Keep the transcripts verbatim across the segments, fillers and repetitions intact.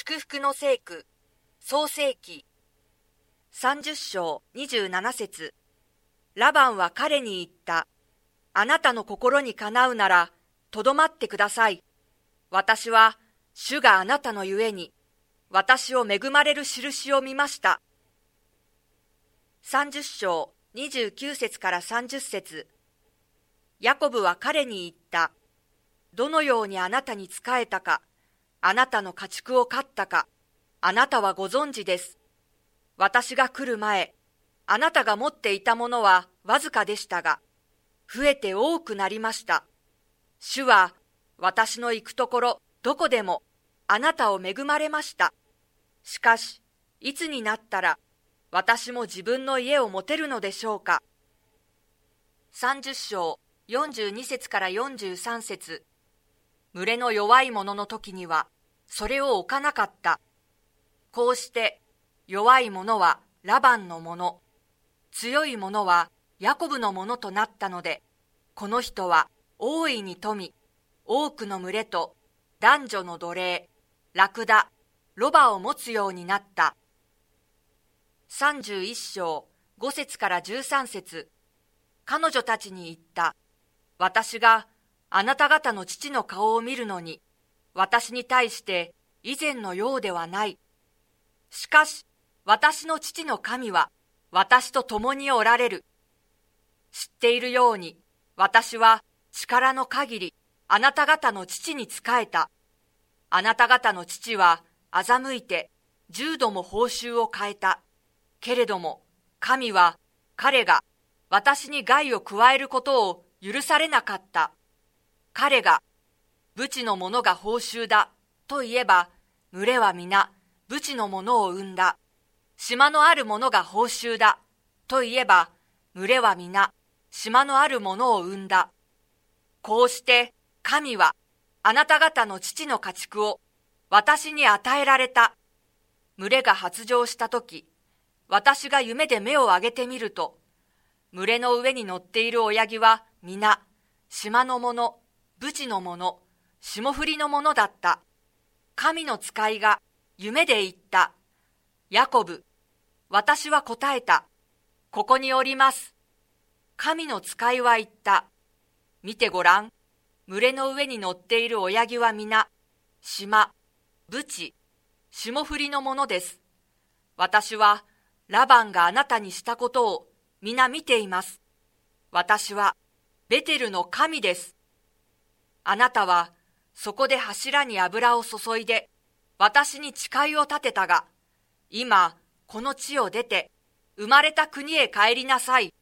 祝福の聖句、創世記さんじゅっ章にじゅうなな節。ラバンは彼に言った。あなたの心にかなうなら、とどまってください。私は、主があなたのゆえに、私を恵まれる印を見ました。さんじゅっ章にじゅうきゅう節からさんじゅっ節。ヤコブは彼に言った。どのようにあなたに仕えたか、あなたの家畜を飼ったか、あなたはご存知です。私が来る前、あなたが持っていたものはわずかでしたが、増えて多くなりました。主は私の行くところどこでもあなたを恵まれました。しかし、いつになったら私も自分の家を持てるのでしょうか。さんじゅっ章よんじゅうに節からよんじゅうさん節。群れの弱い者の時にはそれを置かなかった。こうして弱い者はラバンのもの、強い者はヤコブのものとなったので、この人は大いに富、多くの群れと男女の奴隷、ラクダ、ロバを持つようになった。さんじゅういっ章ご節からじゅうさん節。彼女たちに言った。私があなた方の父の顔を見るのに、私に対して以前のようではない。しかし、私の父の神は私と共におられる。知っているように、私は力の限りあなた方の父に仕えた。あなた方の父は欺いて十度も報酬を変えた。けれども、神は彼が私に害を加えることを許されなかった。彼が、ブチの者が報酬だと言えば、群れは皆、ブチの者を生んだ。島のある者が報酬だと言えば、群れは皆、島のある者を生んだ。こうして神はあなた方の父の家畜を私に与えられた。群れが発情したとき、私が夢で目を上げてみると、群れの上に乗っている親木は皆、島の者、ブチの者、霜降りの者だった。神の使いが夢で言った。ヤコブ、私は答えた。ここにおります。神の使いは言った。見てごらん。群れの上に乗っている親木は皆、島、ブチ、霜降りの者です。私はラバンがあなたにしたことを皆見ています。私はベテルの神です。あなたはそこで柱に油を注いで私に誓いを立てたが、今この地を出て生まれた国へ帰りなさい。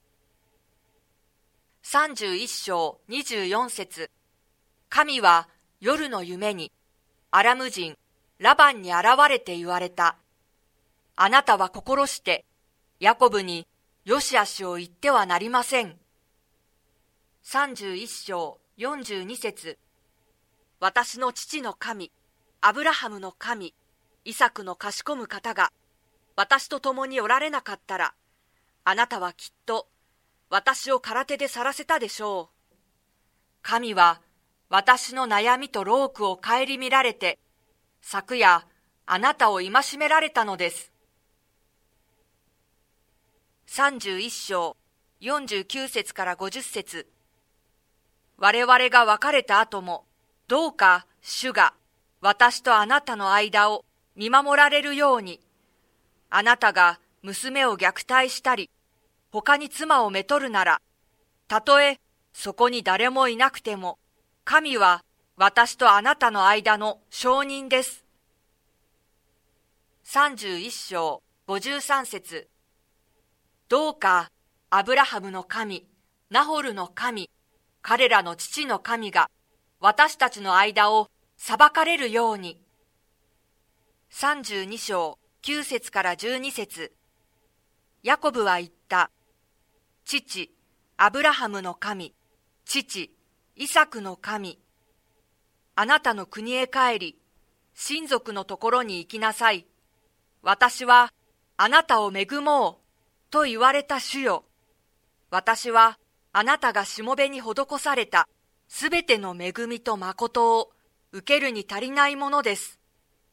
さんじゅういっ章にじゅうよん節。神は夜の夢にアラム人ラバンに現れて言われた。あなたは心してヤコブによしあしを言ってはなりません。さんじゅういっ章よんじゅうに節。私の父の神、アブラハムの神、イサクの賢む方が私と共におられなかったら、あなたはきっと私を空手で去らせたでしょう。神は私の悩みと労苦を顧みられて、昨夜あなたを戒められたのです。さんじゅういっ章よんじゅうきゅう節からごじゅっ節。我々が別れた後も、どうか主が私とあなたの間を見守られるように、あなたが娘を虐待したり、他に妻をめとるなら、たとえそこに誰もいなくても、神は私とあなたの間の証人です。さんじゅういっ章ごじゅうさん節。どうかアブラハムの神、ナホルの神、彼らの父の神が私たちの間を裁かれるように。さんじゅうに章きゅう節からじゅうに節。ヤコブは言った。父、アブラハムの神、父、イサクの神。あなたの国へ帰り、親族のところに行きなさい。私はあなたを恵もう、と言われた主よ。私はあなたがしもべに施されたすべての恵みと誠を受けるに足りないものです。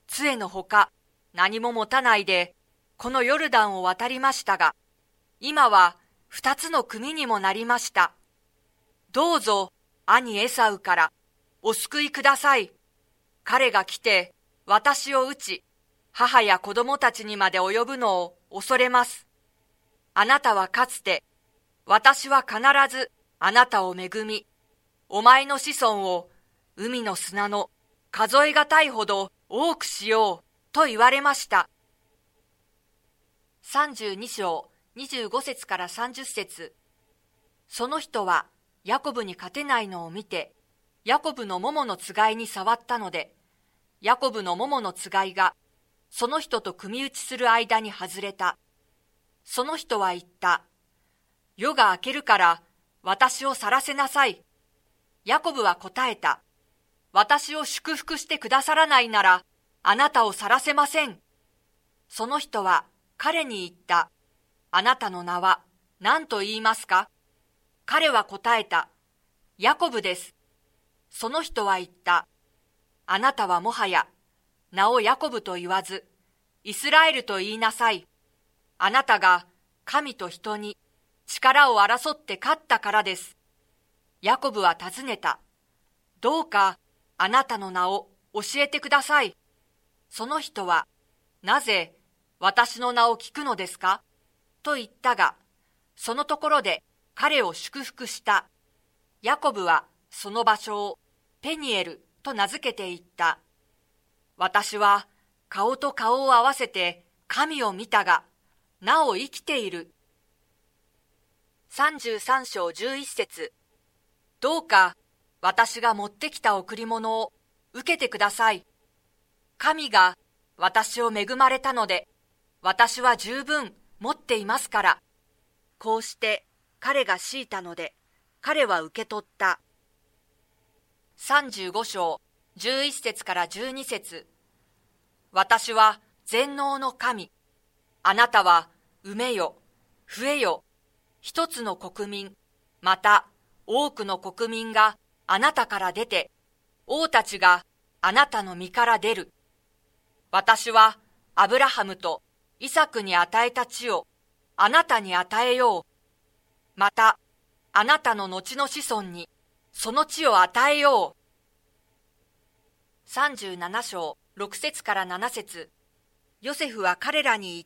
杖のほか何も持たないで、このヨルダンを渡りましたが、今は二つの組にもなりました。どうぞ兄エサウからお救いください。彼が来て私を撃ち、母や子供たちにまで及ぶのを恐れます。あなたはかつて、私は必ずあなたを恵み、お前の子孫を海の砂の数えがたいほど多くしようと言われました。さんじゅうに章にじゅうご節からさんじゅう節。その人はヤコブに勝てないのを見て、ヤコブのもものつがいに触ったので、ヤコブのもものつがいがその人と組み打ちする間に外れた。その人は言った。夜が明けるから私を去らせなさい。ヤコブは答えた。私を祝福してくださらないなら、あなたを去らせません。その人は彼に言った。あなたの名は何と言いますか？彼は答えた。ヤコブです。その人は言った。あなたはもはや名をヤコブと言わず、イスラエルと言いなさい。あなたが神と人に力を争って勝ったからです。ヤコブは尋ねた。どうかあなたの名を教えてください。その人は、なぜ私の名を聞くのですかと言ったが、そのところで彼を祝福した。ヤコブはその場所をペニエルと名付けていった。私は顔と顔を合わせて神を見たが、なお生きている。さんじゅうさん章じゅういち節。どうか私が持ってきた贈り物を受けてください。神が私を恵まれたので、私は十分持っていますから。こうして彼が強いたので、彼は受け取った。さんじゅうご章じゅういち節からじゅうに節。私は全能の神。あなたは産めよ、増えよ。一つの国民、また多くの国民があなたから出て、王たちがあなたの身から出る。私はアブラハムとイサクに与えた地をあなたに与えよう。またあなたの後の子孫にその地を与えよう。さんじゅうなな章ろく節からなな節。ヨセフは彼らに言った。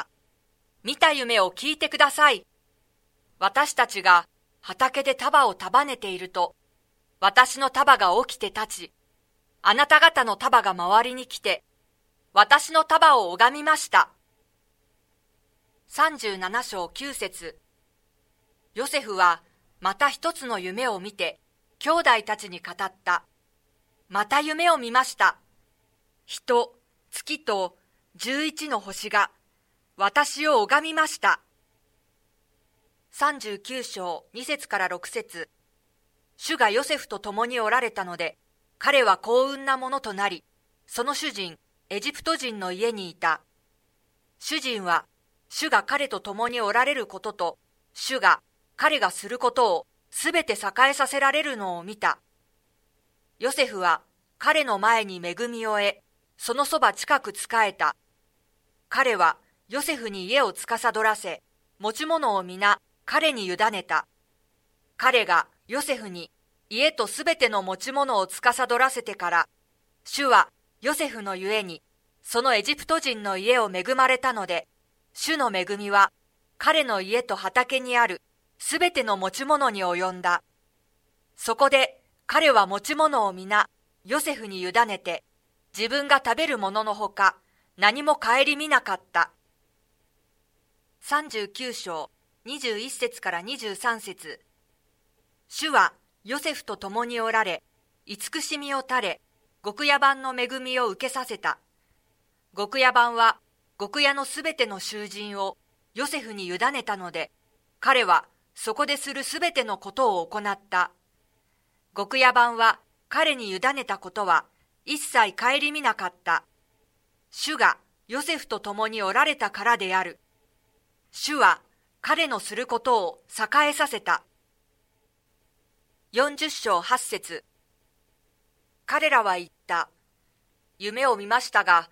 見た夢を聞いてください。私たちが畑で束を束ねていると、私の束が起きて立ち、あなた方の束が周りに来て、私の束を拝みました。さんじゅうなな章きゅう節。ヨセフはまた一つの夢を見て、兄弟たちに語った。また夢を見ました。人、月と十一の星が私を拝みました。さんじゅうきゅう章に節からろく節。主がヨセフと共におられたので、彼は幸運なものとなり、その主人、エジプト人の家にいた。主人は、主が彼と共におられることと、主が彼がすることをすべて栄えさせられるのを見た。ヨセフは彼の前に恵みを得、そのそば近く仕えた。彼はヨセフに家を司らせ、持ち物を皆彼に委ねた。彼がヨセフに家とすべての持ち物を司らせてから、主はヨセフのゆえに、そのエジプト人の家を恵まれたので、主の恵みは彼の家と畑にあるすべての持ち物に及んだ。そこで彼は持ち物を皆ヨセフに委ねて、自分が食べるもののほか何も顧みなかった。さんじゅうきゅう章にじゅういち節からにじゅうさん節。主はヨセフと共におられ、慈しみを垂れ、極夜番の恵みを受けさせた。極夜番は極夜のすべての囚人をヨセフに委ねたので、彼はそこでするすべてのことを行った。極夜番は彼に委ねたことは一切顧みなかった。主がヨセフと共におられたからである。主は彼のすることを栄えさせた。よんじゅう章はち節。彼らは言った。夢を見ましたが、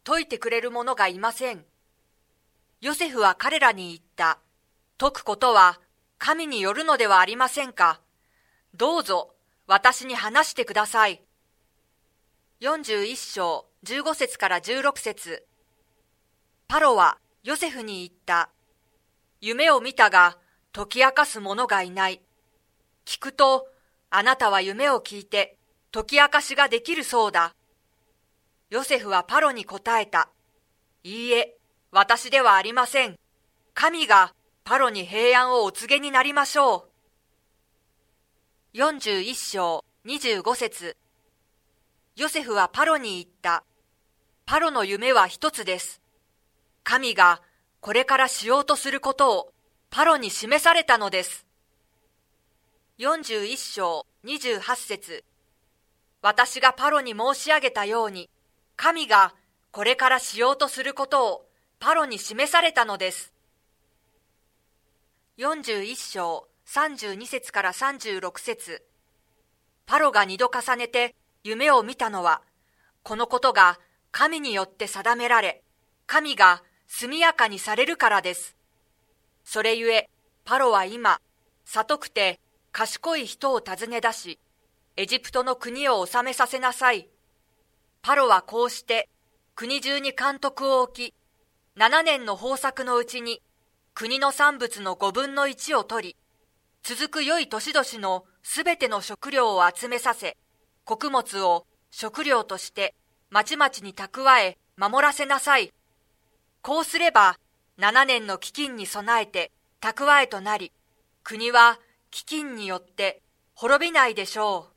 解いてくれる者がいません。ヨセフは彼らに言った。解くことは神によるのではありませんか。どうぞ私に話してください。よんじゅういっ章じゅうご節からじゅうろく節。パロはヨセフに言った。夢を見たが解き明かす者がいない。聞くと、あなたは夢を聞いて解き明かしができるそうだ。ヨセフはパロに答えた。いいえ、私ではありません。神がパロに平安をお告げになりましょう。よんじゅういっ章にじゅうご節。ヨセフはパロに言った。パロの夢は一つです。神がこれからしようとすることをパロに示されたのです。よんじゅういっ章にじゅうはち節。私がパロに申し上げたように、神がこれからしようとすることをパロに示されたのです。よんじゅういっ章さんじゅうに節からさんじゅうろく節。パロが二度重ねて夢を見たのは、このことが神によって定められ、神が速やかにされるからです。それゆえ、パロは今、聡くて賢い人を訪ね出し、エジプトの国を治めさせなさい。パロはこうして国中に監督を置き、七年の豊作のうちに国の産物の五分の一を取り、続く良い年々のすべての食料を集めさせ、穀物を食料としてまちまちに蓄え守らせなさい。こうすれば七年の飢饉に備えて蓄えとなり、国は飢饉によって滅びないでしょ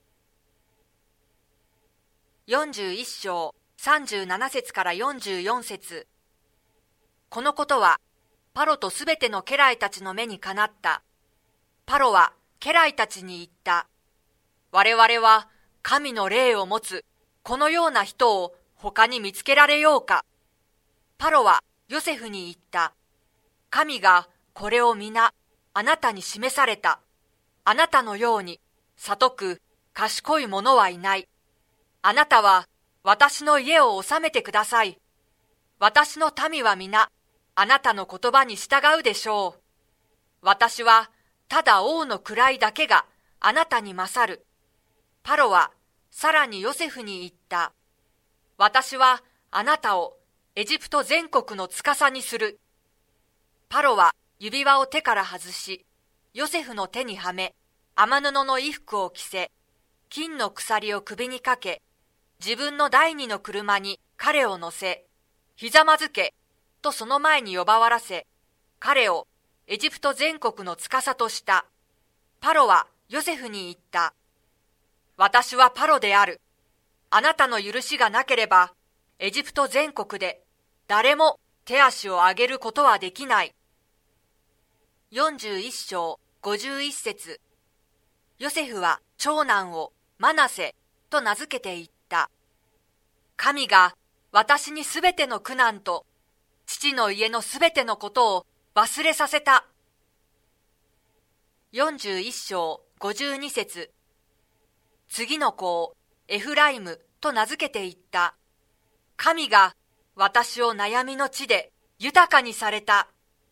う。よんじゅういっ章さんじゅうなな節からよんじゅうよん節。このことはパロとすべての家来たちの目にかなった。パロは家来たちに言った。我々は神の霊を持つこのような人を他に見つけられようか。パロはヨセフに言った。神がこれを皆あなたに示された。あなたのように聡く賢い者はいない。あなたは私の家を治めてください。私の民は皆あなたの言葉に従うでしょう。私はただ王の位だけがあなたに勝る。パロはさらにヨセフに言った。私はあなたをエジプト全国の司にする。パロは指輪を手から外し、ヨセフの手にはめ、天布の衣服を着せ、金の鎖を首にかけ、自分の第二の車に彼を乗せ、ひざまずけとその前に呼ばわらせ、彼をエジプト全国の司とした。パロはヨセフに言った。私はパロである。あなたの許しがなければ、エジプト全国で誰も手足を上げることはできない。よんじゅういっ章ごじゅういち節。ヨセフは長男をマナセと名付けて言った。神が私にすべての苦難と父の家のすべてのことを忘れさせた。よんじゅういっ章ごじゅうに節。次の子をエフライムと名付けて言った。神が私を悩みの地で豊かにされた。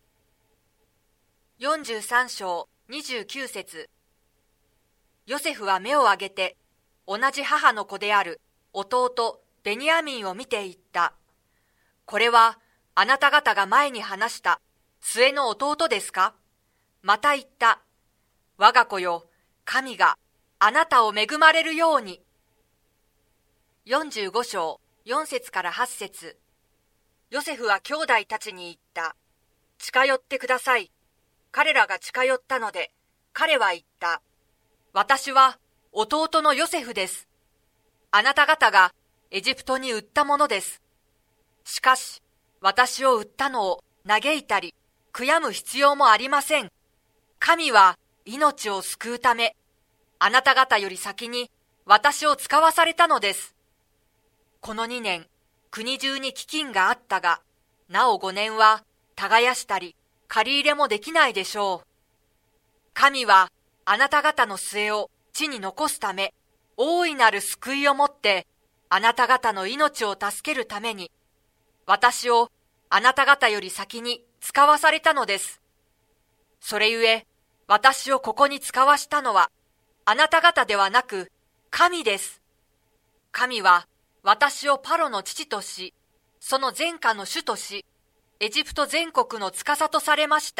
よんじゅうさん章にじゅうきゅう節。ヨセフは目を上げて同じ母の子である弟ベニヤミンを見て言った。これはあなた方が前に話した末の弟ですか。また言った。我が子よ、神があなたを恵まれるように。よんじゅうご章よん節からはち節。ヨセフは兄弟たちに言った。近寄ってください。彼らが近寄ったので、彼は言った。私は弟のヨセフです。あなた方がエジプトに売ったものです。しかし、私を売ったのを嘆いたり、悔やむ必要もありません。神は命を救うため、あなた方より先に私を使わされたのです。このにねん、国中に飢饉があったが、なおごねんは耕したり、借り入れもできないでしょう。神はあなた方の末を地に残すため、大いなる救いをもって、あなた方の命を助けるために、 私をあなた方より先に使わされたのです。それゆえ、私をここに使わしたのは、あなた方ではなく、神です。神は、私をパロの父とし、その全家の主とし、エジプト全国の司とされました。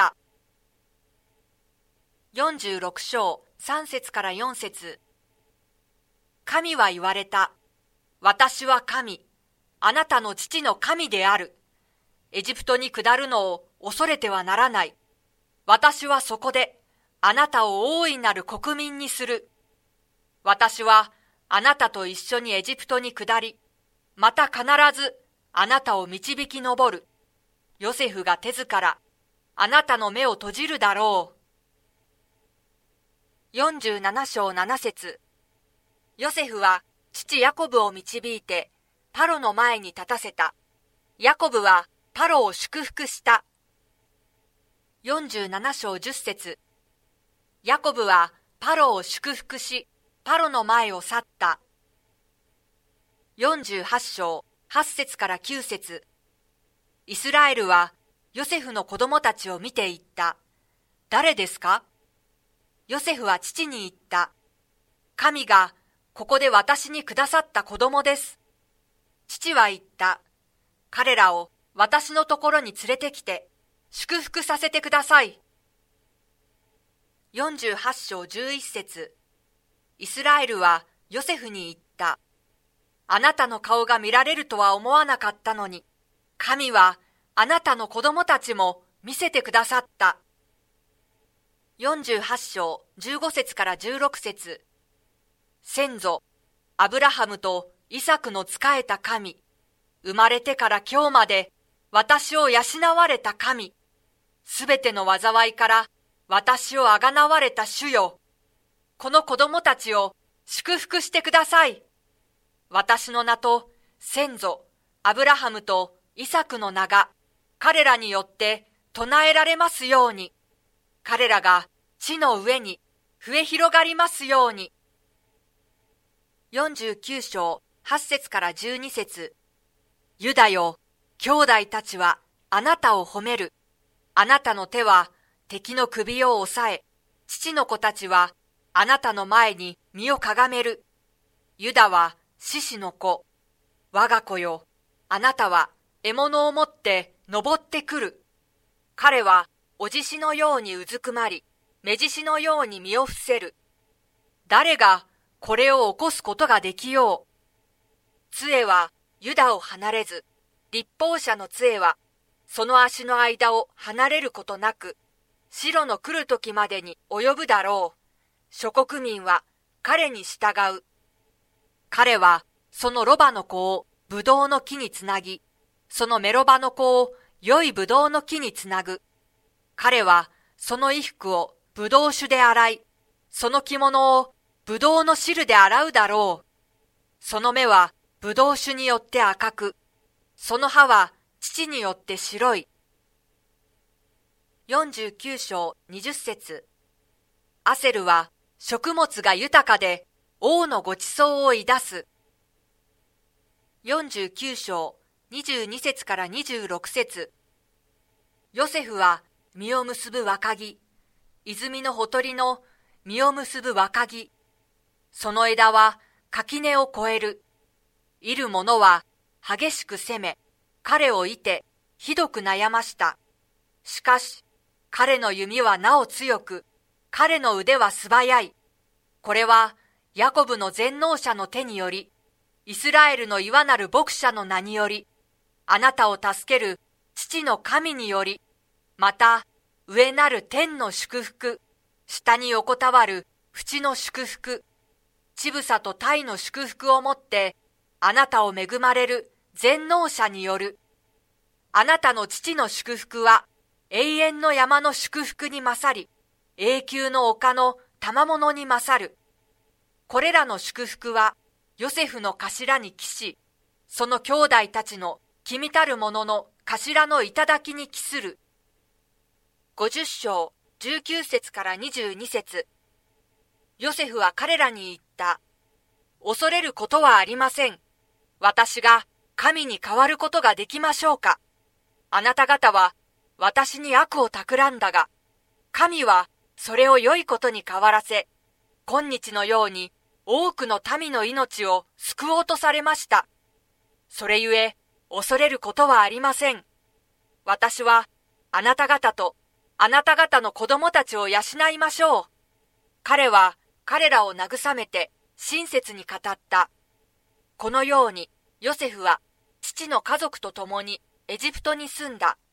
よんじゅうろく章さん節からよん節。神は言われた。私は神、あなたの父の神である。エジプトに下るのを恐れてはならない。私はそこで、あなたを大いなる国民にする。私はあなたと一緒にエジプトに下り、また必ずあなたを導き上る。ヨセフが手ずからあなたの目を閉じるだろう。よんじゅうなな章なな節。ヨセフは父ヤコブを導いてパロの前に立たせた。ヤコブはパロを祝福した。よんじゅうなな章じゅっ節。ヤコブはパロを祝福し、パロの前を去った。よんじゅうはち章はち節からきゅう節。イスラエルはヨセフの子供たちを見て言った。誰ですか？ヨセフは父に言った。神がここで私にくださった子供です。父は言った。彼らを私のところに連れてきて祝福させてください。よんじゅうはち章じゅういち節。イスラエルはヨセフに言った。あなたの顔が見られるとは思わなかったのに、神はあなたの子供たちも見せてくださった。よんじゅうはち章じゅうご節からじゅうろく節。先祖、アブラハムとイサクの仕えた神、生まれてから今日まで私を養われた神、すべての災いから私をあがなわれた主よ。この子供たちを祝福してください。私の名と先祖、アブラハムとイサクの名が彼らによって唱えられますように。彼らが地の上に増え広がりますように。よんじゅうきゅう章はち節からじゅうに節。ユダよ、兄弟たちはあなたを褒める。あなたの手は敵の首を押さえ、父の子たちはあなたの前に身をかがめる。ユダは獅子の子。我が子よ、あなたは獲物を持って登ってくる。彼はお獅子のようにうずくまり、目獅子のように身を伏せる。誰がこれを起こすことができよう。杖はユダを離れず、立法者の杖はその足の間を離れることなく、白の来る時までに及ぶだろう。諸国民は彼に従う。彼はそのロバの子をブドウの木につなぎ、そのメロバの子を良いブドウの木につなぐ。彼はその衣服をブドウ酒で洗い、その着物をブドウの汁で洗うだろう。その目はブドウ酒によって赤く、その歯は乳によって白い。よんじゅうきゅう章にじゅっ節。アセルは食物が豊かで王のごちそうをいだす。よんじゅうきゅう章にじゅうに節からにじゅうろく節。ヨセフは実を結ぶ若木、泉のほとりの実を結ぶ若木。その枝は垣根を越える。いる者は激しく責め、彼をいてひどく悩ました。しかし、彼の弓はなお強く、彼の腕は素早い。これはヤコブの全能者の手により、イスラエルの岩なる牧者の名により、あなたを助ける父の神により、また上なる天の祝福、下に横たわる淵の祝福、乳房と鯛の祝福をもって、あなたを恵まれる全能者による。あなたの父の祝福は永遠の山の祝福に勝り、永久の丘の賜物に勝る。これらの祝福はヨセフの頭に帰し、その兄弟たちの君たる者の頭の頂に帰する。ごじゅっ章じゅうきゅう節からにじゅうに節。ヨセフは彼らに言った。恐れることはありません。私が神に代わることができましょうか。あなた方は私に悪を企んだが、神はそれを良いことに変わらせ、今日のように多くの民の命を救おうとされました。それゆえ恐れることはありません。私はあなた方とあなた方の子供たちを養いましょう。彼は彼らを慰めて親切に語った。このようにヨセフは父の家族と共にエジプトに住んだ。